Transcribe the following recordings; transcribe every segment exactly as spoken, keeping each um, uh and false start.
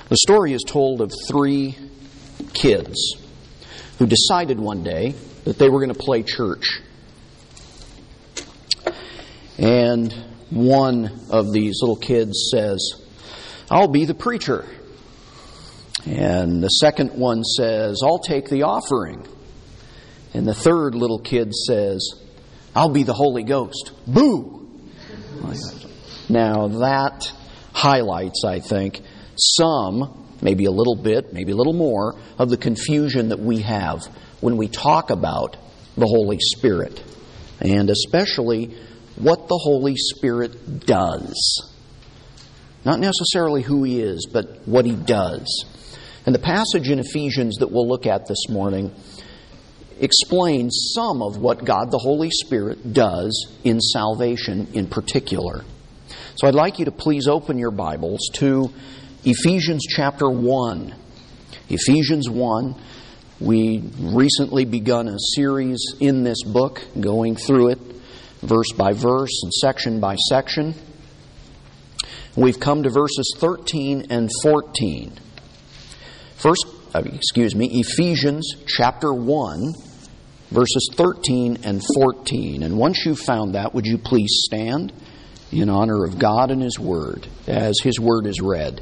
The story is told of three kids who decided one day that they were going to play church. And one of these little kids says, "I'll be the preacher." And the second one says, "I'll take the offering." And the third little kid says, "I'll be the Holy Ghost." Boo! Now that highlights, I think, some, maybe a little bit, maybe a little more, of the confusion that we have when we talk about the Holy Spirit. And especially what the Holy Spirit does. Not necessarily who He is, but what He does. And the passage in Ephesians that we'll look at this morning explains some of what God the Holy Spirit does in salvation in particular. So I'd like you to please open your Bibles to Ephesians chapter one. Ephesians one. We recently begun a series in this book, going through it verse by verse and section by section. We've come to verses thirteen and fourteen. First, excuse me, Ephesians chapter one, verses thirteen and fourteen. And once you've found that, would you please stand in honor of God and His Word as His Word is read.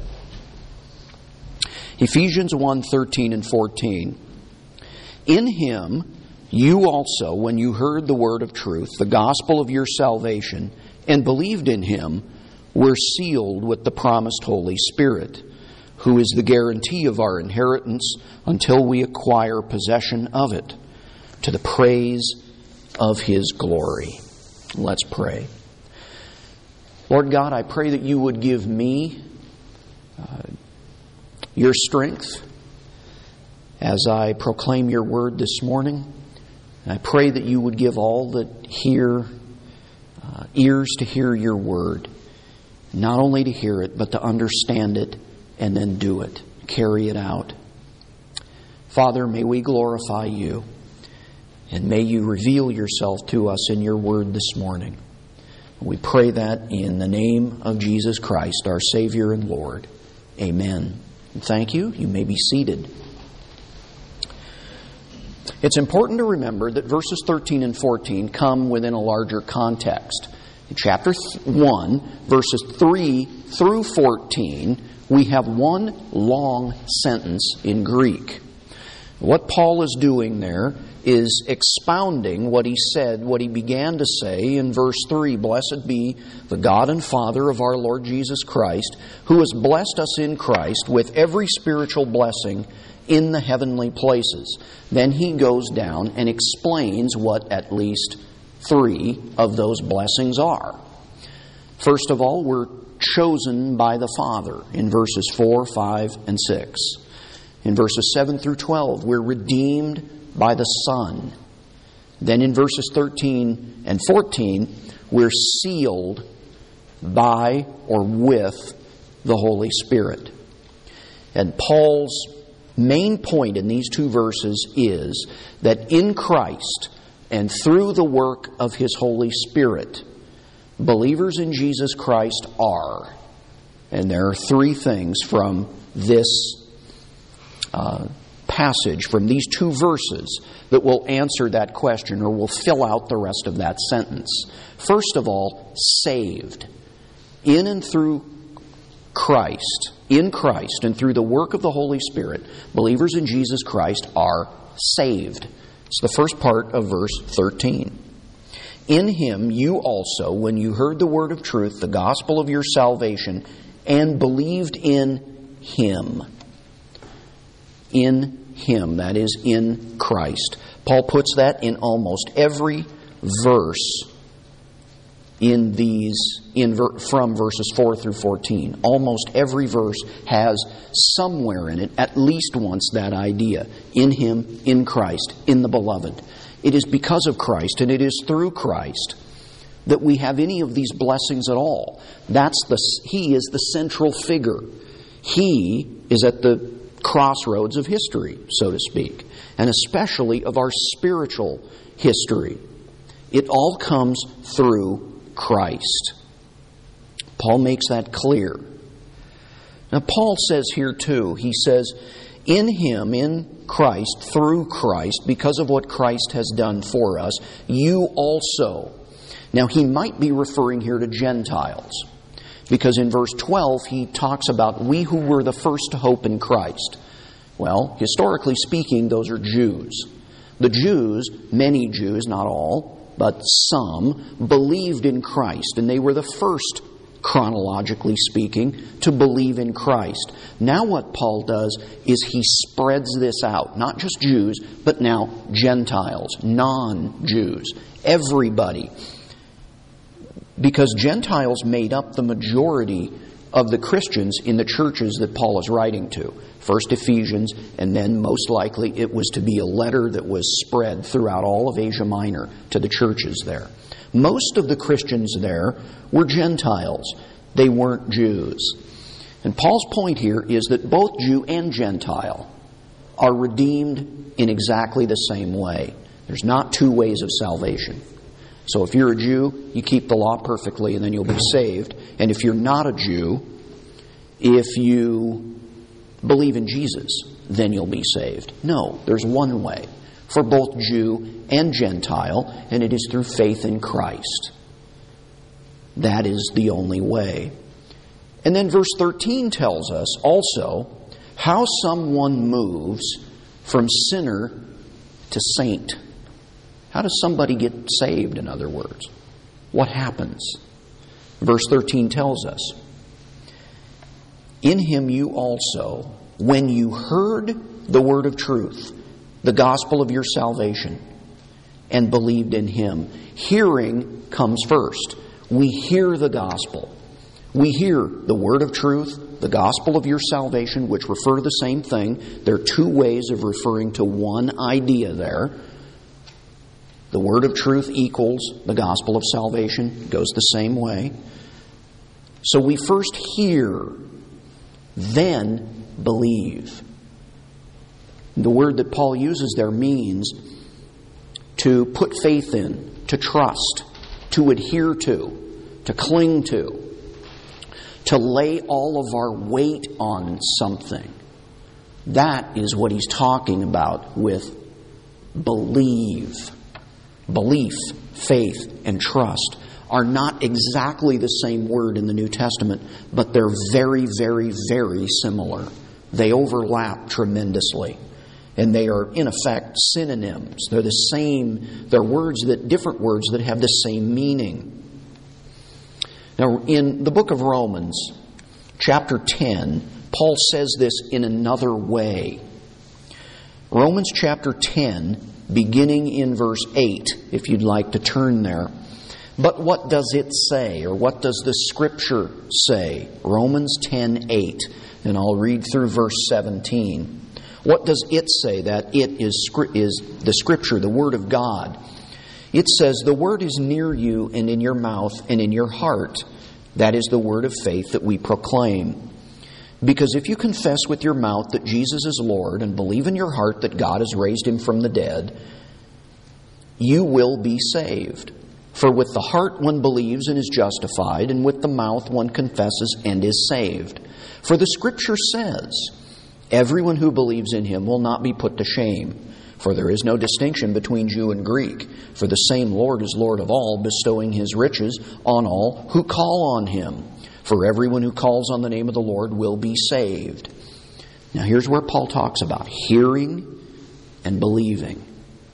Ephesians one, thirteen and fourteen. In Him you also, when you heard the word of truth, the gospel of your salvation, and believed in Him, were sealed with the promised Holy Spirit, who is the guarantee of our inheritance until we acquire possession of it, to the praise of His glory. Let's pray. Lord God, I pray that You would give me uh, Your strength as I proclaim Your word this morning. I pray that You would give all that hear uh, ears to hear Your word, not only to hear it, but to understand it and then do it, carry it out. Father, may we glorify You, and may You reveal Yourself to us in Your word this morning. We pray that in the name of Jesus Christ, our Savior and Lord. Amen. And thank you. You may be seated. It's important to remember that verses thirteen and fourteen come within a larger context. In chapter one, verses three through fourteen, we have one long sentence in Greek. What Paul is doing there is expounding what he said, what he began to say in verse three. Blessed be the God and Father of our Lord Jesus Christ, who has blessed us in Christ with every spiritual blessing in the heavenly places. Then he goes down and explains what at least three of those blessings are. First of all, we're chosen by the Father in verses four, five, and six. In verses seven through twelve, we're redeemed by the Son. Then in verses thirteen and fourteen, we're sealed by or with the Holy Spirit. And Paul's main point in these two verses is that in Christ and through the work of His Holy Spirit, believers in Jesus Christ are. And there are three things from this uh, passage, from these two verses, that will answer that question or will fill out the rest of that sentence. First of all, saved. In and through Christ, in Christ and through the work of the Holy Spirit, believers in Jesus Christ are saved. It's the first part of verse thirteen. In Him you also, when you heard the word of truth, the gospel of your salvation, and believed in Him. In Him, that is, in Christ. Paul puts that in almost every verse in these, in from verses four through fourteen. Almost every verse has somewhere in it, at least once, that idea. In Him, in Christ, in the Beloved. It is because of Christ and it is through Christ that we have any of these blessings at all. That's the He is the central figure. He is at the crossroads of history, so to speak, and especially of our spiritual history. It all comes through Christ. Paul makes that clear. Now Paul says here too, he says, in Him, in Christ, through Christ, because of what Christ has done for us, you also. Now he might be referring here to Gentiles, because in verse twelve he talks about we who were the first to hope in Christ. Well, historically speaking, those are Jews. The Jews, many Jews, not all, but some, believed in Christ, and they were the first, chronologically speaking, to believe in Christ. Now what Paul does is he spreads this out. Not just Jews, but now Gentiles, non-Jews, everybody. Because Gentiles made up the majority of the Christians in the churches that Paul is writing to. First Ephesians, and then most likely it was to be a letter that was spread throughout all of Asia Minor to the churches there. Most of the Christians there were Gentiles. They weren't Jews. And Paul's point here is that both Jew and Gentile are redeemed in exactly the same way. There's not two ways of salvation. So if you're a Jew, you keep the law perfectly and then you'll be saved. And if you're not a Jew, if you believe in Jesus, then you'll be saved. No, there's one way for both Jew and Gentile, and it is through faith in Christ. That is the only way. And then verse thirteen tells us also how someone moves from sinner to saint. How does somebody get saved, in other words? What happens? Verse thirteen tells us, in Him you also, when you heard the word of truth, the gospel of your salvation, and believed in Him. Hearing comes first. We hear the gospel. We hear the word of truth, the gospel of your salvation, which refer to the same thing. There are two ways of referring to one idea there. The word of truth equals the gospel of salvation. It goes the same way. So we first hear, then believe. The word that Paul uses there means to put faith in, to trust, to adhere to, to cling to, to lay all of our weight on something. That is what he's talking about with believe. Belief, faith, and trust are not exactly the same word in the New Testament, but they're very, very, very similar. They overlap tremendously. And they are, in effect, synonyms. They're the same, they're words that, different words that have the same meaning. Now, in the book of Romans, chapter ten, Paul says this in another way. Romans chapter ten, beginning in verse eight, if you'd like to turn there. But what does it say, or what does the Scripture say? Romans ten eight, and I'll read through verse seventeen. What does it say? That it is, is the Scripture, the Word of God. It says, the Word is near you and in your mouth and in your heart. That is the word of faith that we proclaim. Because if you confess with your mouth that Jesus is Lord and believe in your heart that God has raised Him from the dead, you will be saved. For with the heart one believes and is justified, and with the mouth one confesses and is saved. For the Scripture says, everyone who believes in Him will not be put to shame. For there is no distinction between Jew and Greek. For the same Lord is Lord of all, bestowing His riches on all who call on Him. For everyone who calls on the name of the Lord will be saved. Now here's where Paul talks about hearing and believing.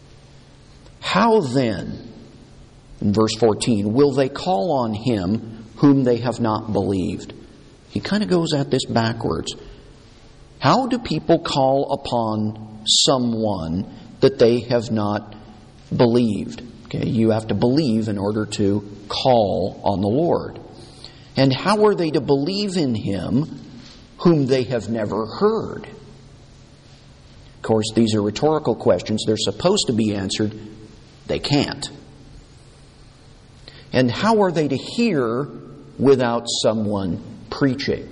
How then, in verse fourteen, will they call on Him whom they have not believed? He kind of goes at this backwards. How do people call upon someone that they have not believed? Okay, you have to believe in order to call on the Lord. And how are they to believe in Him whom they have never heard? Of course, these are rhetorical questions. They're supposed to be answered. They can't. And how are they to hear without someone preaching?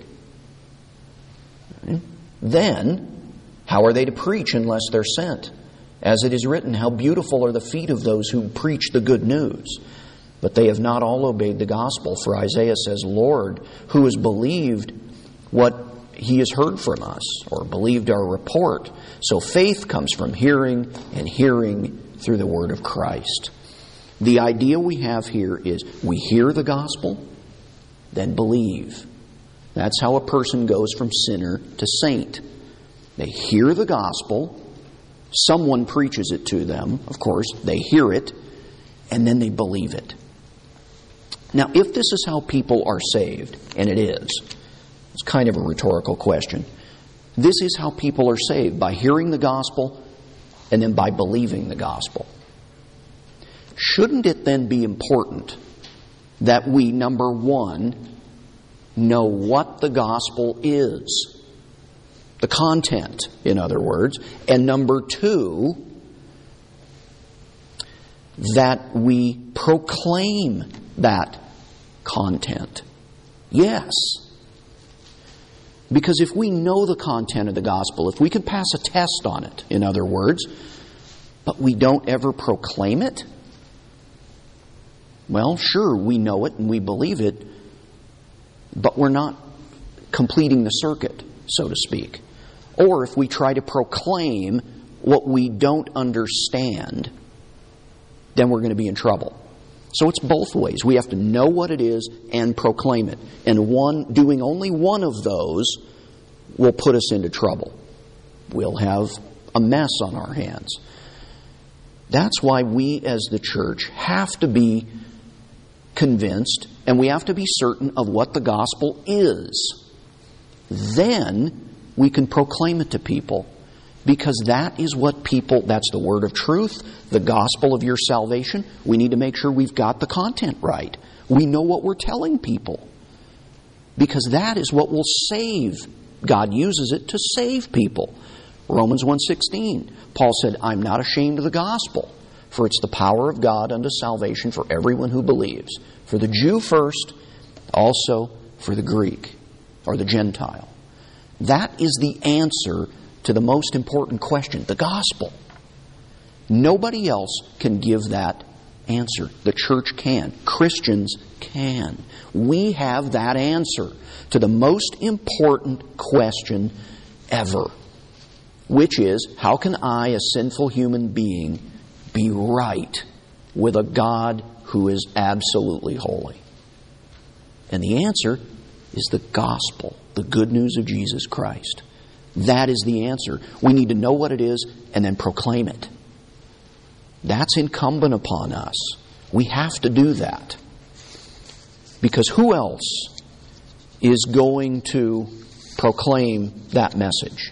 Then, how are they to preach unless they're sent? As it is written, how beautiful are the feet of those who preach the good news. But they have not all obeyed the gospel. For Isaiah says, Lord, who has believed what he has heard from us or believed our report. So faith comes from hearing, and hearing through the word of Christ. The idea we have here is we hear the gospel, then believe. That's how a person goes from sinner to saint. They hear the gospel, someone preaches it to them, of course, they hear it, and then they believe it. Now, if this is how people are saved, and it is, it's kind of a rhetorical question. This is how people are saved, by hearing the gospel and then by believing the gospel. Shouldn't it then be important that we, number one, know what the gospel is? The content, in other words. And number two, that we proclaim that content. Yes. Because if we know the content of the gospel, if we can pass a test on it, in other words, but we don't ever proclaim it, well, sure, we know it and we believe it, but we're not completing the circuit, so to speak. Or if we try to proclaim what we don't understand, then we're going to be in trouble. So it's both ways. We have to know what it is and proclaim it. And one doing only one of those will put us into trouble. We'll have a mess on our hands. That's why we as the church have to be convinced, and we have to be certain of what the gospel is. Then we can proclaim it to people, because that is what people, that's the word of truth, the gospel of your salvation. We need to make sure we've got the content right. We know what we're telling people, because that is what will save. God uses it to save people. Romans one sixteen, Paul said, I'm not ashamed of the gospel, for it's the power of God unto salvation for everyone who believes. For the Jew first, also for the Greek, or the Gentile. That is the answer to the most important question, the gospel. Nobody else can give that answer. The church can. Christians can. We have that answer to the most important question ever, which is, how can I, a sinful human being, be right with a God who is absolutely holy? And the answer is the gospel, the good news of Jesus Christ. That is the answer. We need to know what it is and then proclaim it. That's incumbent upon us. We have to do that. Because who else is going to proclaim that message?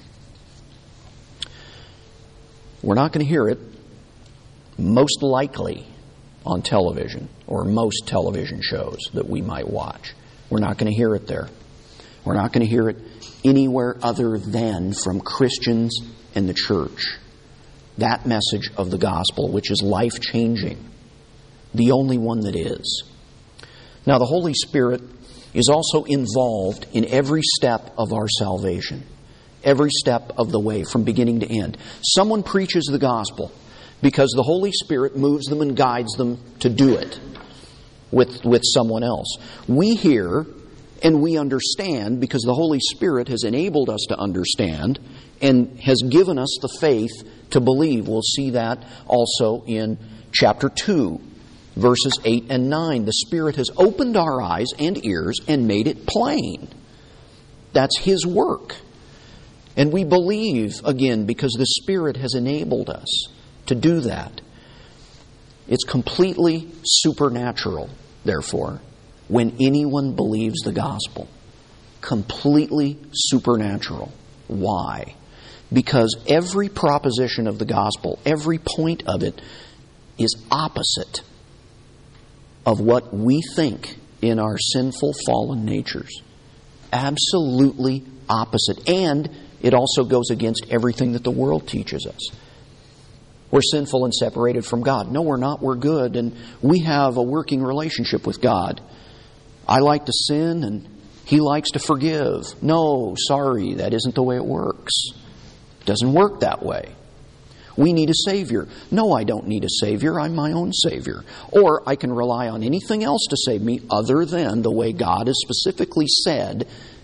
We're not going to hear it, most likely, on television or most television shows that we might watch. We're not going to hear it there. We're not going to hear it anywhere other than from Christians and the church. That message of the gospel, which is life-changing. The only one that is. Now, the Holy Spirit is also involved in every step of our salvation. Every step of the way, from beginning to end. Someone preaches the gospel because the Holy Spirit moves them and guides them to do it with, with someone else. We hear and we understand because the Holy Spirit has enabled us to understand and has given us the faith to believe. We'll see that also in chapter two, verses eight and nine. The Spirit has opened our eyes and ears and made it plain. That's His work. And we believe, again, because the Spirit has enabled us to do that. It's completely supernatural, therefore, when anyone believes the gospel. Completely supernatural. Why? Because every proposition of the gospel, every point of it, is opposite of what we think in our sinful, fallen natures. Absolutely opposite. And it also goes against everything that the world teaches us. We're sinful and separated from God. No, we're not. We're good. And we have a working relationship with God. I like to sin and He likes to forgive. No, sorry, that isn't the way it works. It doesn't work that way. We need a Savior. No, I don't need a Savior. I'm my own Savior. Or I can rely on anything else to save me other than the way God has specifically said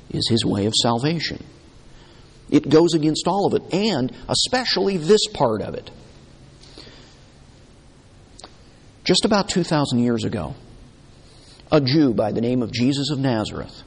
is His way of salvation. It goes against all of it, and especially this part of it. Just about two thousand years ago, a Jew by the name of Jesus of Nazareth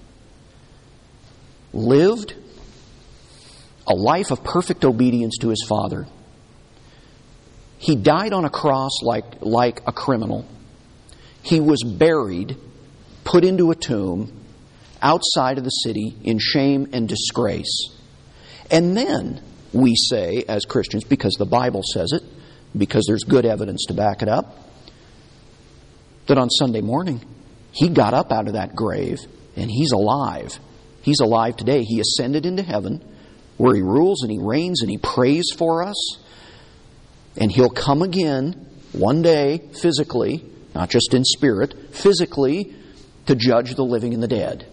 lived a life of perfect obedience to his Father. He died on a cross like, like a criminal. He was buried, put into a tomb, outside of the city in shame and disgrace. And then we say, as Christians, because the Bible says it, because there's good evidence to back it up, that on Sunday morning, He got up out of that grave and He's alive. He's alive today. He ascended into heaven where He rules and He reigns and He prays for us. And He'll come again one day physically, not just in spirit, physically to judge the living and the dead.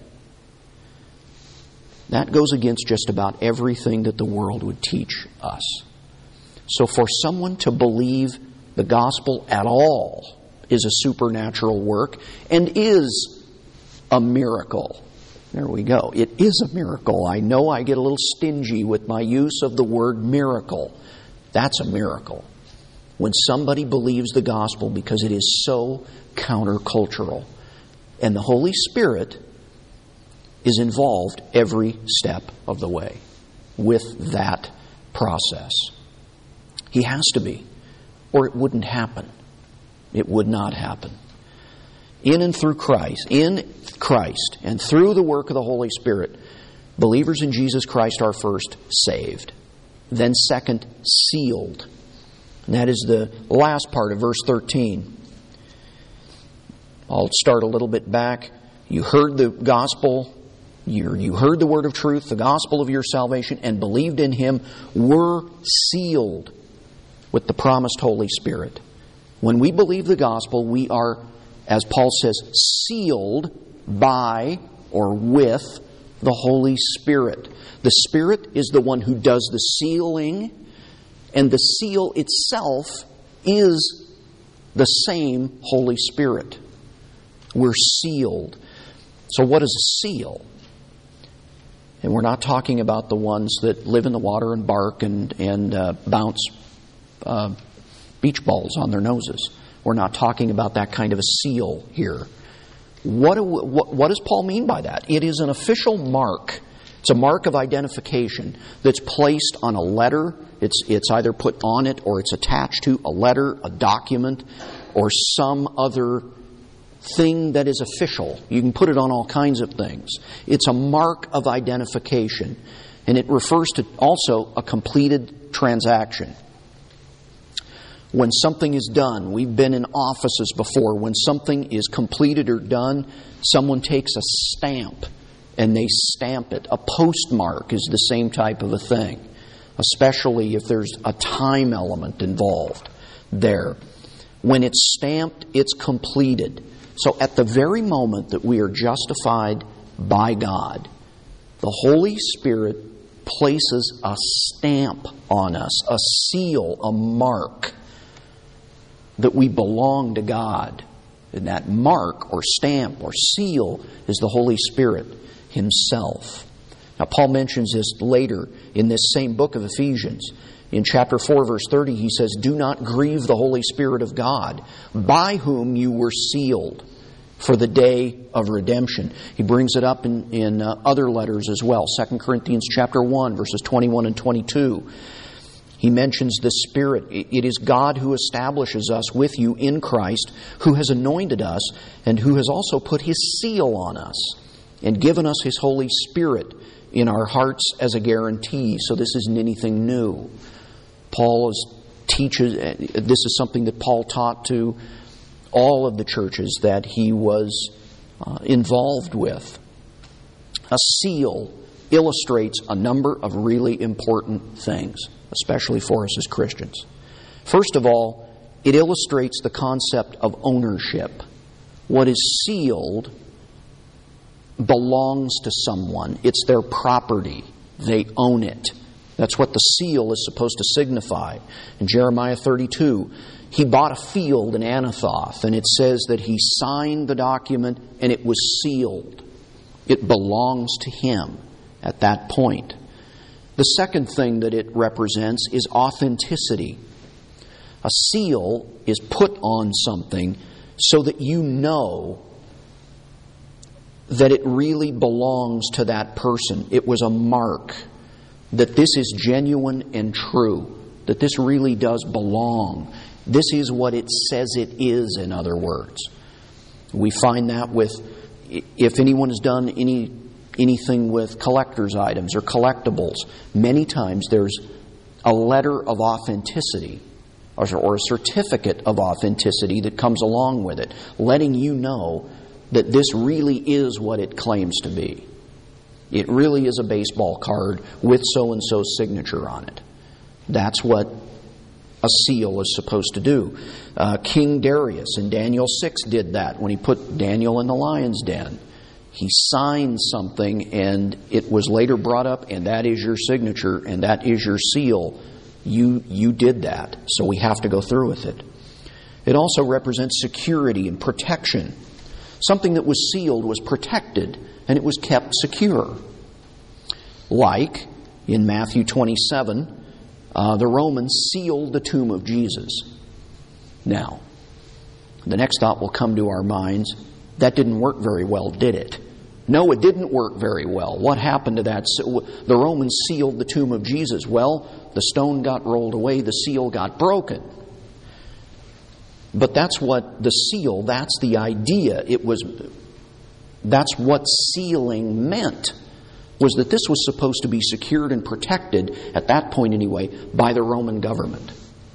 That goes against just about everything that the world would teach us. So for someone to believe the gospel at all is a supernatural work and is a miracle. There we go. It is a miracle. I know I get a little stingy with my use of the word miracle. That's a miracle. When somebody believes the gospel because it is so countercultural. And the Holy Spirit is involved every step of the way with that process. He has to be, or it wouldn't happen. It would not happen. In and through Christ, in Christ, and through the work of the Holy Spirit, believers in Jesus Christ are first saved. Then second, sealed. And that is the last part of verse thirteen. I'll start a little bit back. You heard the gospel, you, you heard the word of truth, the gospel of your salvation, and believed in Him, were sealed with the promised Holy Spirit. When we believe the gospel, we are, as Paul says, sealed by or with the Holy Spirit. The Spirit is the one who does the sealing, and the seal itself is the same Holy Spirit. We're sealed. So what is a seal? And we're not talking about the ones that live in the water and bark and, and uh, bounce uh, beach balls on their noses. We're not talking about that kind of a seal here. What, do, what, what does Paul mean by that? It is an official mark. It's a mark of identification that's placed on a letter. It's, it's either put on it or it's attached to a letter, a document, or some other thing that is official. You can put it on all kinds of things. It's a mark of identification. And it refers to also a completed transaction. When something is done, we've been in offices before, when something is completed or done, someone takes a stamp and they stamp it. A postmark is the same type of a thing, especially if there's a time element involved there. When it's stamped, it's completed. So at the very moment that we are justified by God, the Holy Spirit places a stamp on us, a seal, a mark, that we belong to God. And that mark or stamp or seal is the Holy Spirit Himself. Now Paul mentions this later in this same book of Ephesians. In chapter four, verse thirty, he says, "Do not grieve the Holy Spirit of God, by whom you were sealed for the day of redemption." He brings it up in, in uh, other letters as well. Second Corinthians chapter one, verses twenty-one and twenty-two. He mentions the Spirit. It is God who establishes us with you in Christ, who has anointed us, and who has also put His seal on us, and given us His Holy Spirit in our hearts as a guarantee. So this isn't anything new. Paul is, teaches, this is something that Paul taught to all of the churches that he was uh, involved with. A seal illustrates a number of really important things, especially for us as Christians. First of all, it illustrates the concept of ownership. What is sealed belongs to someone. It's their property. They own it. That's what the seal is supposed to signify. In Jeremiah thirty-two, he bought a field in Anathoth, and it says that he signed the document and it was sealed. It belongs to Him at that point. The second thing that it represents is authenticity. A seal is put on something so that you know that it really belongs to that person. It was a mark that this is genuine and true, that this really does belong. This is what it says it is, in other words. We find that with, if anyone has done any anything with collector's items or collectibles, many times there's a letter of authenticity or, or a certificate of authenticity that comes along with it, letting you know that this really is what it claims to be. It really is a baseball card with so-and-so's signature on it. That's what a seal is supposed to do. Uh, King Darius in Daniel six did that when he put Daniel in the lion's den. He signed something and it was later brought up, and that is your signature and that is your seal. You, you did that, so we have to go through with it. It also represents security and protection. Something that was sealed was protected and it was kept secure. Like in Matthew twenty-seven, Uh, the Romans sealed the tomb of Jesus. Now, the next thought will come to our minds, that didn't work very well, did it? No, it didn't work very well. What happened to that? The Romans sealed the tomb of Jesus. Well, the stone got rolled away, the seal got broken. But that's what the seal, that's the idea. It was, that's what sealing meant. Was that this was supposed to be secured and protected, at that point anyway, by the Roman government.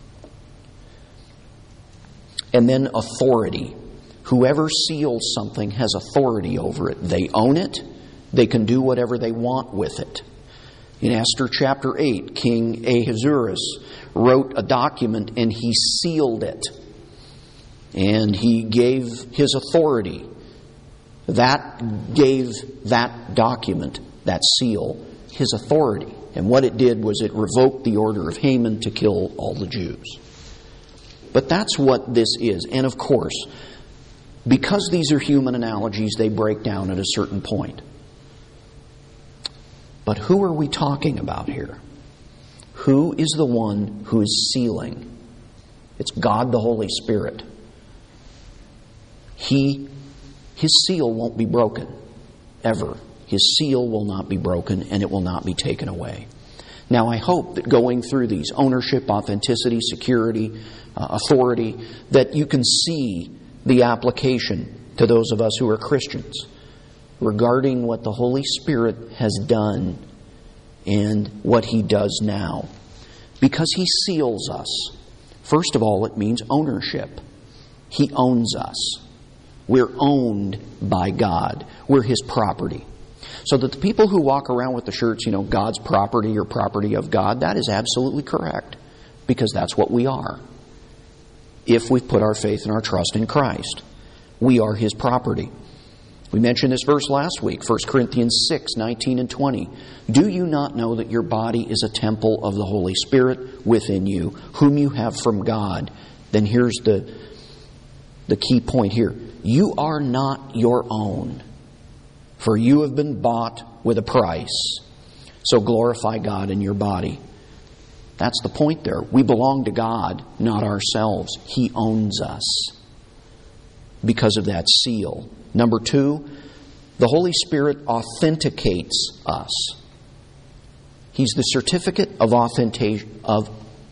And then authority. Whoever seals something has authority over it. They own it. They can do whatever they want with it. In Esther chapter eight, King Ahasuerus wrote a document and he sealed it. And he gave his authority. That gave that document, that seal, his authority. And what it did was it revoked the order of Haman to kill all the Jews. But that's what this is. And of course, because these are human analogies, they break down at a certain point. But who are we talking about here? Who is the one who is sealing? It's God the Holy Spirit. He, His seal won't be broken, ever. His seal will not be broken and it will not be taken away. Now I hope that going through these, ownership, authenticity, security, uh, authority, that you can see the application to those of us who are Christians regarding what the Holy Spirit has done and what He does now. Because He seals us. First of all, it means ownership. He owns us. We're owned by God. We're His property. So that the people who walk around with the shirts, you know, God's property or property of God, that is absolutely correct. Because that's what we are. If we've put our faith and our trust in Christ. We are His property. We mentioned this verse last week, First Corinthians six, nineteen and twenty. Do you not know that your body is a temple of the Holy Spirit within you, whom you have from God? Then here's the, the key point here. You are not your own. For you have been bought with a price. So glorify God in your body. That's the point there. We belong to God, not ourselves. He owns us because of that seal. Number two, the Holy Spirit authenticates us. He's the certificate of authentic- of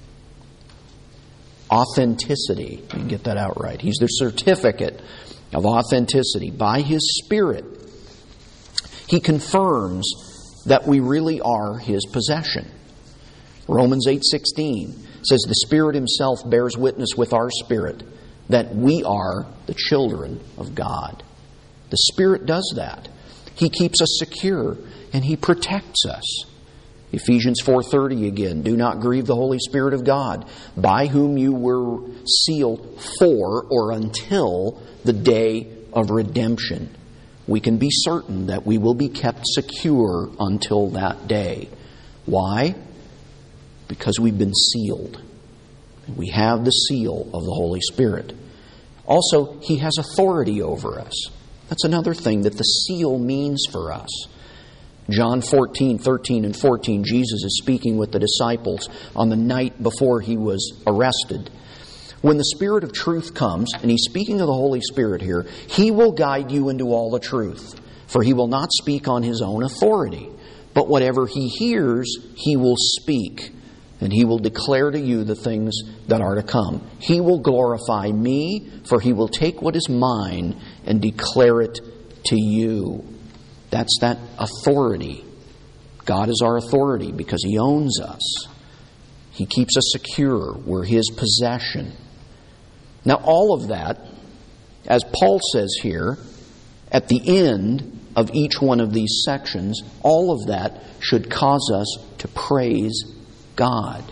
authenticity. You can get that out right. He's the certificate of authenticity. By His Spirit, He confirms that we really are His possession. Romans eight sixteen says the Spirit Himself bears witness with our spirit that we are the children of God. The Spirit does that. He keeps us secure and He protects us. Ephesians four thirty again, do not grieve the Holy Spirit of God, by whom you were sealed for or until the day of redemption. We can be certain that we will be kept secure until that day. Why? Because we've been sealed. We have the seal of the Holy Spirit. Also, He has authority over us. That's another thing that the seal means for us. John fourteen, thirteen and fourteen, Jesus is speaking with the disciples on the night before He was arrested. When the Spirit of truth comes, and He's speaking of the Holy Spirit here, He will guide you into all the truth. For He will not speak on His own authority, but whatever He hears, He will speak. And He will declare to you the things that are to come. He will glorify Me, for He will take what is mine and declare it to you. That's that authority. God is our authority because He owns us. He keeps us secure. We're His possession. Now all of that, as Paul says here, at the end of each one of these sections, all of that should cause us to praise God.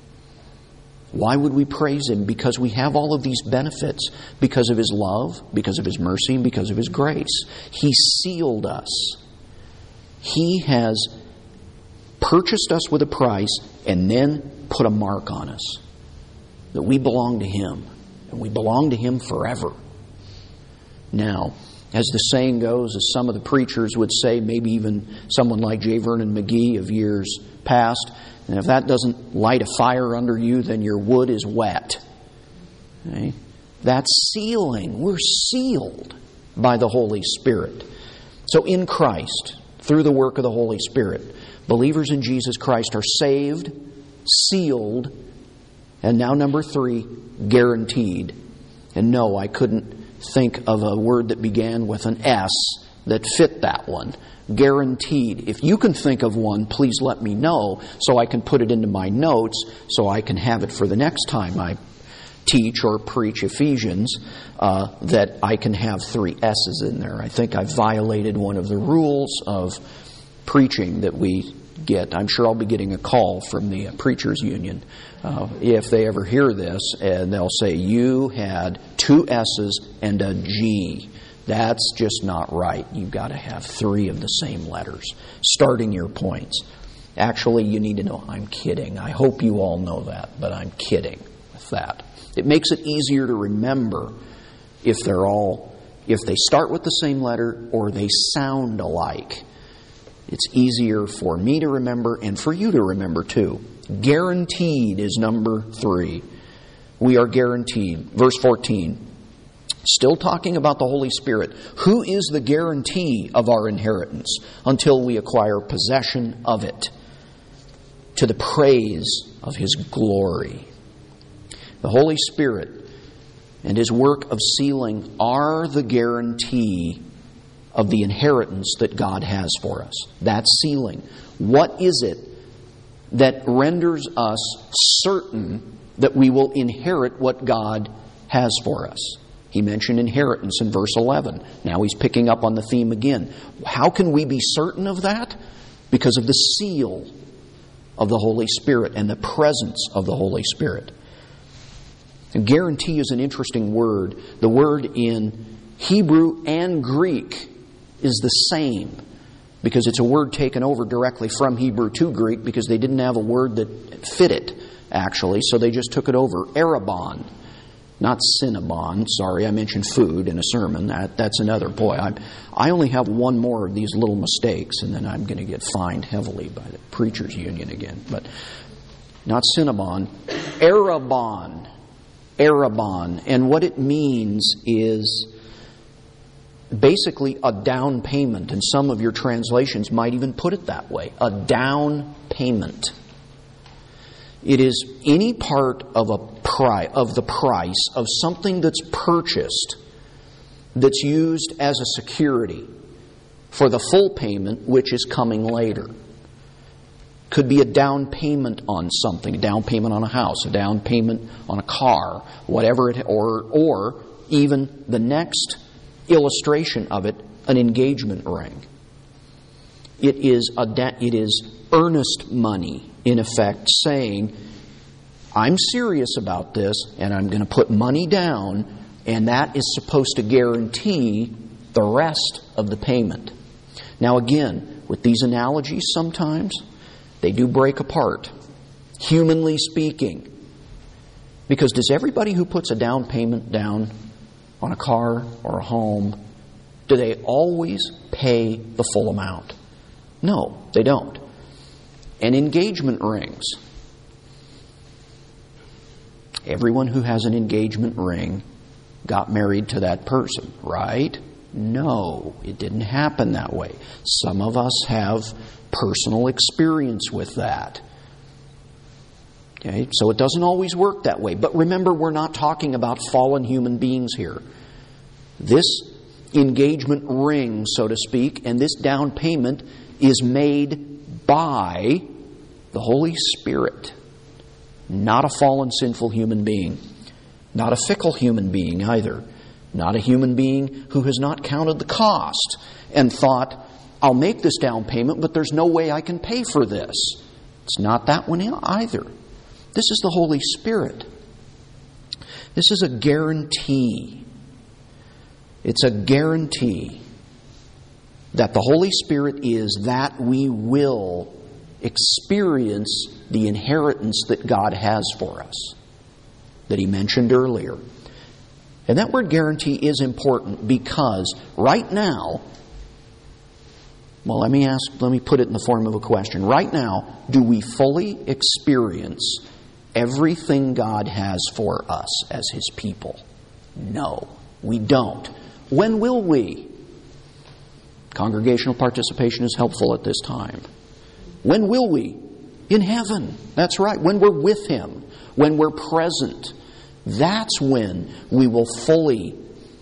Why would we praise Him? Because we have all of these benefits. Because of His love, because of His mercy, and because of His grace. He sealed us. He has purchased us with a price and then put a mark on us. That we belong to Him. And we belong to Him forever. Now, as the saying goes, as some of the preachers would say, maybe even someone like J. Vernon McGee of years past, and if that doesn't light a fire under you, then your wood is wet. Okay? That's sealing. We're sealed by the Holy Spirit. So in Christ, through the work of the Holy Spirit, believers in Jesus Christ are saved, sealed, and now number three, guaranteed. And no, I couldn't think of a word that began with an S that fit that one. Guaranteed. If you can think of one, please let me know so I can put it into my notes so I can have it for the next time I teach or preach Ephesians, uh, that I can have three S's in there. I think I've violated one of the rules of preaching that we get. I'm sure I'll be getting a call from the Preachers Union uh, if they ever hear this, and they'll say, you had two S's and a G. That's just not right. You've got to have three of the same letters, starting your points. Actually, you need to know, I'm kidding. I hope you all know that, but I'm kidding with that. It makes it easier to remember if they're all, if they start with the same letter or they sound alike. It's easier for me to remember and for you to remember too. Guaranteed is number three. We are guaranteed. Verse fourteen. Still talking about the Holy Spirit. Who is the guarantee of our inheritance until we acquire possession of it, to the praise of His glory? The Holy Spirit and His work of sealing are the guarantee of the inheritance that God has for us. That's sealing. What is it that renders us certain that we will inherit what God has for us? He mentioned inheritance in verse eleven. Now he's picking up on the theme again. How can we be certain of that? Because of the seal of the Holy Spirit and the presence of the Holy Spirit. And guarantee is an interesting word. The word in Hebrew and Greek is the same, because it's a word taken over directly from Hebrew to Greek, because they didn't have a word that fit it, actually, so they just took it over. Arabon, not Cinnabon. Sorry, I mentioned food in a sermon. That That's another. Boy, I I only have one more of these little mistakes, and then I'm going to get fined heavily by the Preachers Union again. But not Cinnabon. Arabon. Arabon. And what it means is basically a down payment, and some of your translations might even put it that way. A down payment. It is any part of a pri- of the price of something that's purchased that's used as a security for the full payment, which is coming later. Could be a down payment on something, a down payment on a house, a down payment on a car, whatever it, or or even the next illustration of it, an engagement ring. It is a da- it is earnest money, in effect, saying, I'm serious about this, and I'm going to put money down, and that is supposed to guarantee the rest of the payment. Now again, with these analogies sometimes, they do break apart, humanly speaking. Because does everybody who puts a down payment down on a car or a home Do they always pay the full amount? No, they don't. And engagement rings. Everyone who has an engagement ring got married to that person, right? No, it didn't happen that way. Some of us have personal experience with that. Okay, so it doesn't always work that way. But remember, we're not talking about fallen human beings here. This engagement ring, so to speak, and this down payment is made by the Holy Spirit, not a fallen, sinful human being, not a fickle human being either, not a human being who has not counted the cost and thought, I'll make this down payment, but there's no way I can pay for this. It's not that one either. This is the Holy Spirit. This is a guarantee. It's a guarantee that the Holy Spirit is that we will experience the inheritance that God has for us, that He mentioned earlier. And that word guarantee is important because right now, well, let me ask, let me put it in the form of a question. Right now, do we fully experience everything God has for us as His people? No, we don't. When will we? Congregational participation is helpful at this time. When will we? In heaven. That's right. When we're with Him. When we're present. That's when we will fully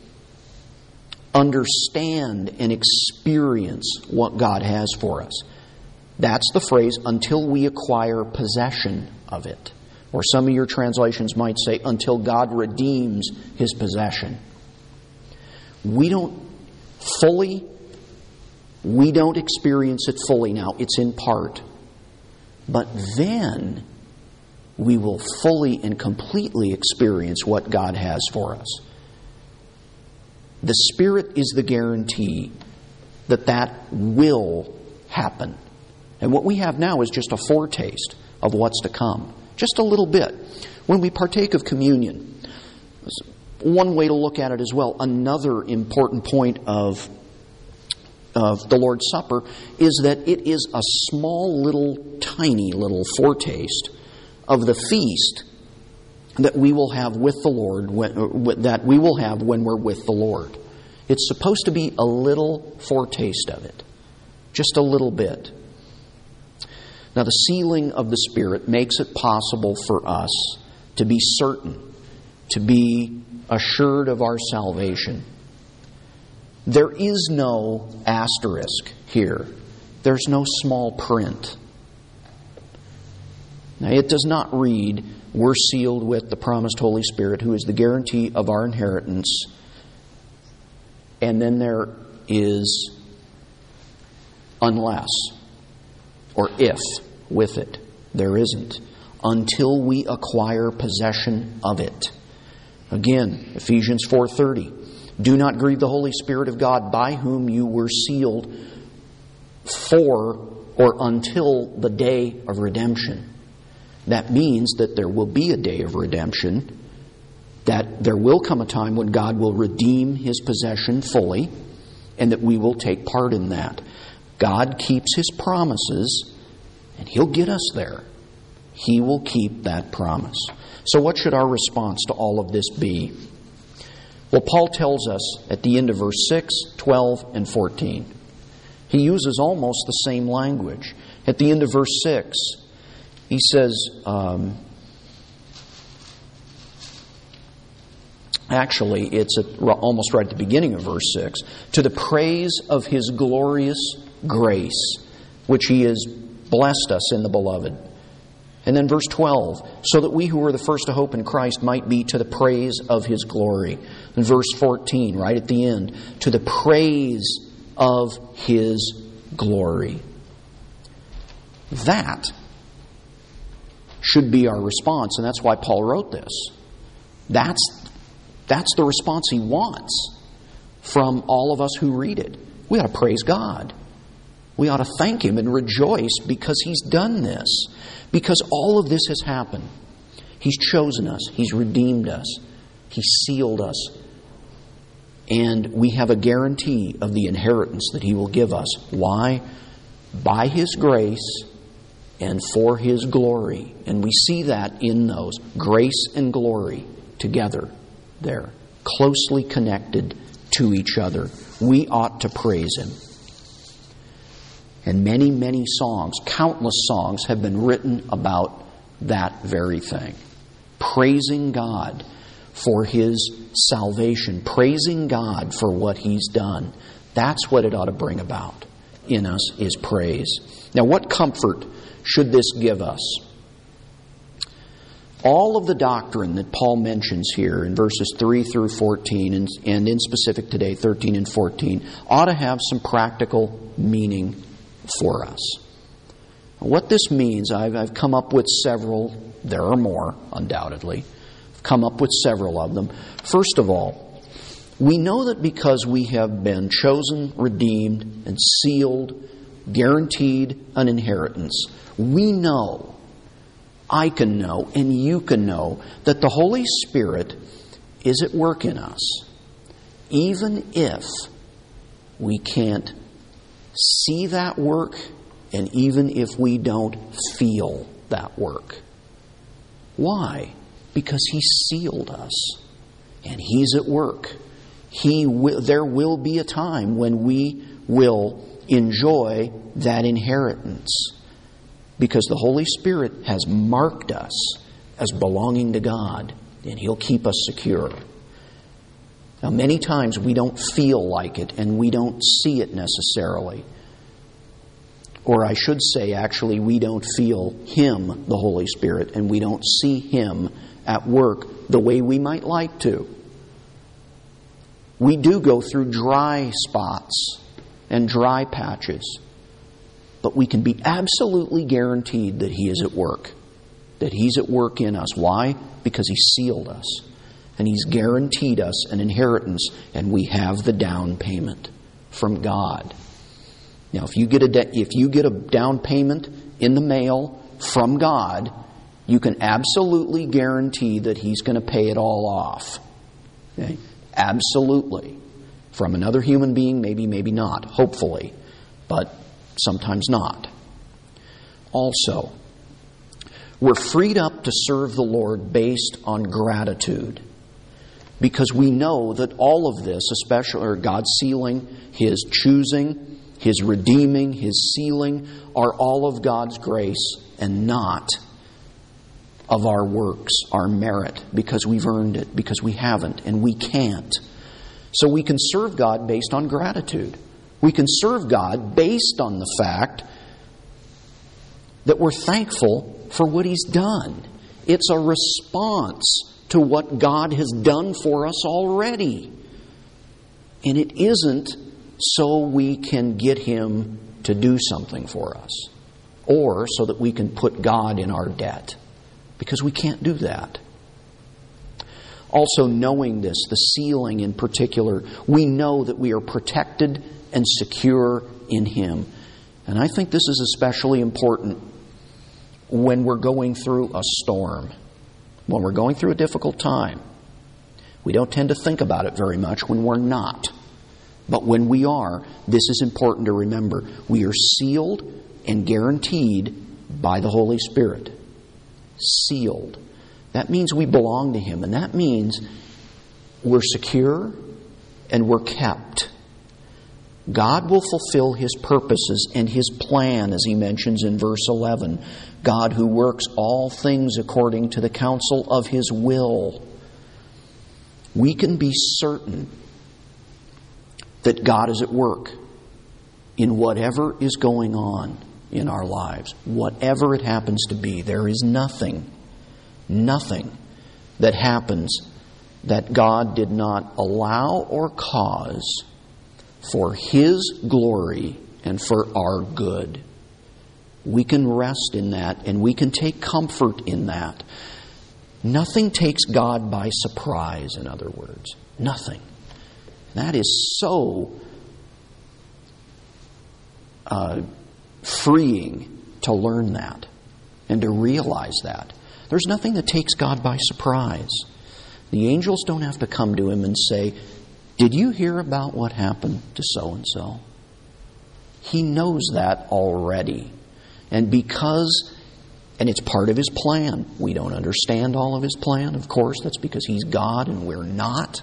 understand and experience what God has for us. That's the phrase, until we acquire possession of it. Or some of your translations might say, until God redeems His possession. We don't fully, we don't experience it fully now. It's in part. But then we will fully and completely experience what God has for us. The Spirit is the guarantee that that will happen. And what we have now is just a foretaste of what's to come. Just a little bit. When we partake of communion, one way to look at it as well, another important point of, of the Lord's Supper is that it is a small little, tiny little foretaste of the feast that we will have with the Lord, when, that we will have when we're with the Lord. It's supposed to be a little foretaste of it. Just a little bit. Now, the sealing of the Spirit makes it possible for us to be certain, to be assured of our salvation. There is no asterisk here. There's no small print. Now, it does not read, we're sealed with the promised Holy Spirit, who is the guarantee of our inheritance. And then there is unless, or if, with it. There isn't. Until we acquire possession of it. Again, Ephesians four thirty. Do not grieve the Holy Spirit of God, by whom you were sealed for or until the day of redemption. That means that there will be a day of redemption, that there will come a time when God will redeem His possession fully, and that we will take part in that. God keeps His promises, and He'll get us there. He will keep that promise. So what should our response to all of this be? Well, Paul tells us at the end of verse six, twelve, and fourteen. He uses almost the same language. At the end of verse six, he says, um, actually, it's at, almost right at the beginning of verse six, to the praise of His glorious grace, which He has blessed us in the Beloved. And then verse twelve, so that we who were the first to hope in Christ might be to the praise of His glory. And verse fourteen, right at the end, to the praise of His glory. That should be our response, and that's why Paul wrote this. That's, that's the response he wants from all of us who read it. We ought to praise God. We ought to thank Him and rejoice because He's done this. Because all of this has happened. He's chosen us. He's redeemed us. He's sealed us. And we have a guarantee of the inheritance that He will give us. Why? By His grace and for His glory. And we see that in those. Grace and glory together there. Closely connected to each other. We ought to praise Him. And many, many songs, countless songs have been written about that very thing. Praising God for His salvation. Praising God for what He's done. That's what it ought to bring about in us, is praise. Now, what comfort should this give us? All of the doctrine that Paul mentions here in verses three through fourteen, and, and in specific today, thirteen and fourteen, ought to have some practical meaning for us. What this means, I've, I've come up with several. There are more, undoubtedly. I've come up with several of them. First of all, we know that because we have been chosen, redeemed, and sealed, guaranteed an inheritance, we know, I can know, and you can know, that the Holy Spirit is at work in us, even if we can't see that work, and even if we don't feel that work. Why? Because He sealed us, and He's at work. He will, there will be a time when we will enjoy that inheritance, because the Holy Spirit has marked us as belonging to God, and He'll keep us secure. Now, many times we don't feel like it, and we don't see it necessarily. Or I should say, actually, we don't feel Him, the Holy Spirit, and we don't see Him at work the way we might like to. We do go through dry spots and dry patches, but we can be absolutely guaranteed that He is at work, that He's at work in us. Why? Because He sealed us, and He's guaranteed us an inheritance, and we have the down payment from God. Now, if you get a de- if you get a down payment in the mail from God, you can absolutely guarantee that He's going to pay it all off. Okay? Absolutely. From another human being, maybe, maybe not, hopefully, but sometimes not. Also, we're freed up to serve the Lord based on gratitude, because we know that all of this, especially or God's sealing, His choosing, His redeeming, His sealing, are all of God's grace and not of our works, our merit, because we've earned it, because we haven't, and we can't. So we can serve God based on gratitude. We can serve God based on the fact that we're thankful for what He's done. It's a response to what God has done for us already. And it isn't so we can get Him to do something for us, or so that we can put God in our debt, because we can't do that. Also, knowing this, the sealing in particular, we know that we are protected and secure in Him. And I think this is especially important when we're going through a storm, when we're going through a difficult time. We don't tend to think about it very much when we're not. But when we are, this is important to remember. We are sealed and guaranteed by the Holy Spirit. Sealed. That means we belong to Him, and that means we're secure and we're kept. God will fulfill His purposes and His plan, as He mentions in verse eleven. God who works all things according to the counsel of His will. We can be certain that God is at work in whatever is going on in our lives. Whatever it happens to be, there is nothing, nothing that happens that God did not allow or cause for His glory and for our good. We can rest in that, and we can take comfort in that. Nothing takes God by surprise, in other words. Nothing. That is so uh, freeing to learn that and to realize that. There's nothing that takes God by surprise. The angels don't have to come to Him and say, Did you hear about what happened to so-and-so? He knows that already. And because, and it's part of His plan. We don't understand all of His plan, of course. That's because He's God and we're not.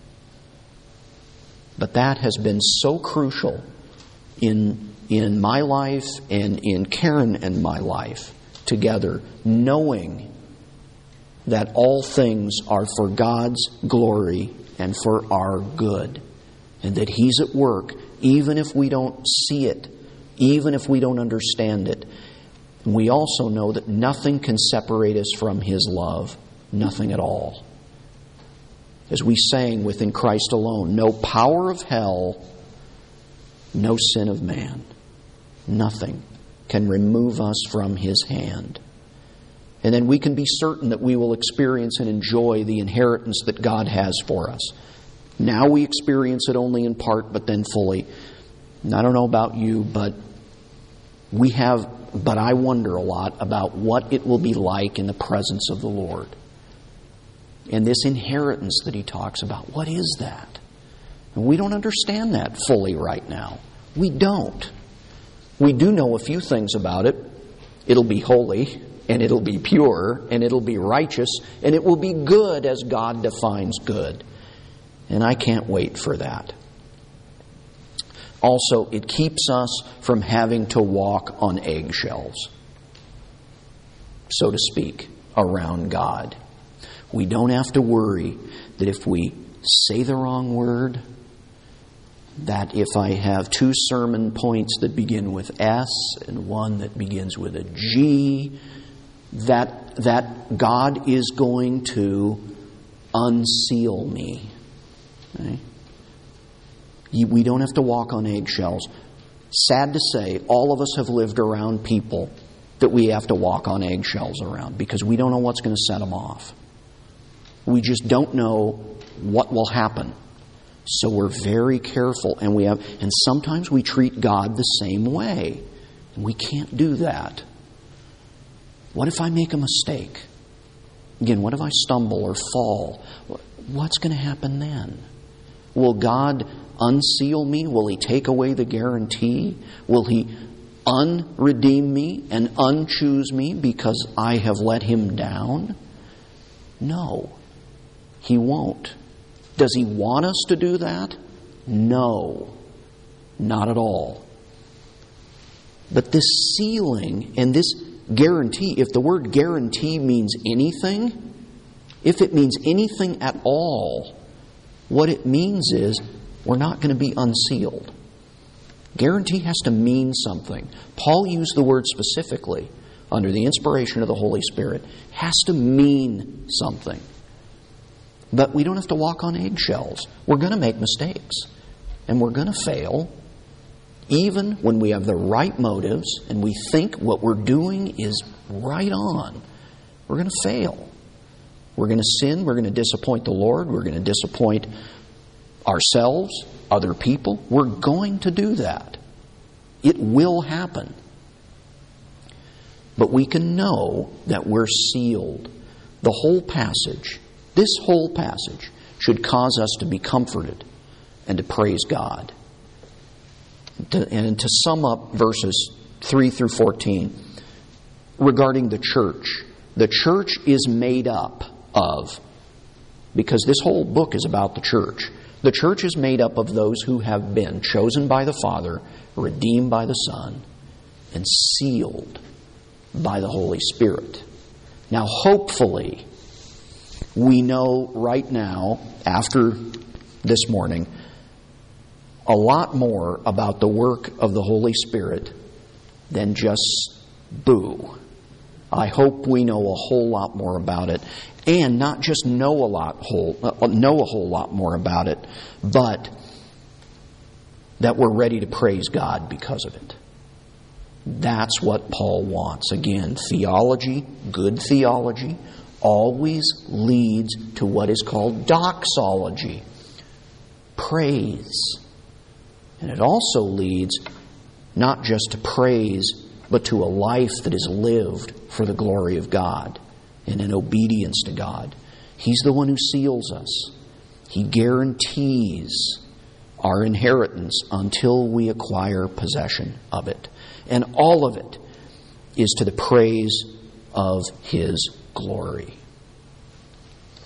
But that has been so crucial in, in my life and in Karen and my life together, knowing that all things are for God's glory and for our good. And that He's at work, even if we don't see it, even if we don't understand it. And we also know that nothing can separate us from His love. Nothing at all. As we sang within Christ alone, no power of hell, no sin of man. Nothing can remove us from His hand. And then we can be certain that we will experience and enjoy the inheritance that God has for us. Now we experience it only in part, but then fully. And I don't know about you, but we have, but I wonder a lot about what it will be like in the presence of the Lord. And this inheritance that He talks about, what is that? And we don't understand that fully right now. We don't. We do know a few things about it. It'll be holy, and it'll be pure, and it'll be righteous, and it will be good as God defines good. And I can't wait for that. Also, it keeps us from having to walk on eggshells, so to speak, around God. We don't have to worry that if we say the wrong word, that if I have two sermon points that begin with S and one that begins with a G, that that God is going to unseal me. Okay? We don't have to walk on eggshells. Sad to say, all of us have lived around people that we have to walk on eggshells around because we don't know what's going to set them off. We just don't know what will happen. So we're very careful, and we have, and sometimes we treat God the same way. And we can't do that. What if I make a mistake? Again, what if I stumble or fall? What's going to happen then? Will God unseal me? Will He take away the guarantee? Will He unredeem me and unchoose me because I have let Him down? No, He won't. Does He want us to do that? No, not at all. But this sealing and this guarantee, if the word guarantee means anything, if it means anything at all, what it means is we're not going to be unsealed. Guarantee has to mean something. Paul used the word specifically under the inspiration of the Holy Spirit. Has to mean something. But we don't have to walk on eggshells. We're going to make mistakes. And we're going to fail. Even when we have the right motives and we think what we're doing is right on. We're going to fail. We're going to sin. We're going to disappoint the Lord. We're going to disappoint ourselves, other people. We're going to do that. It will happen. But we can know that we're sealed. The whole passage, this whole passage, should cause us to be comforted and to praise God. To, and to sum up verses three through fourteen, regarding the church, the church is made up of, because this whole book is about the church, the church is made up of those who have been chosen by the Father, redeemed by the Son, and sealed by the Holy Spirit. Now, hopefully, we know right now, after this morning, a lot more about the work of the Holy Spirit than just boo. I hope we know a whole lot more about it, and not just know a lot whole uh, know a whole lot more about it, but that we're ready to praise God because of it. That's what Paul wants. Again, theology, good theology, always leads to what is called doxology, praise. And it also leads not just to praise, but to a life that is lived for the glory of God and in obedience to God. He's the one who seals us. He guarantees our inheritance until we acquire possession of it. And all of it is to the praise of His glory.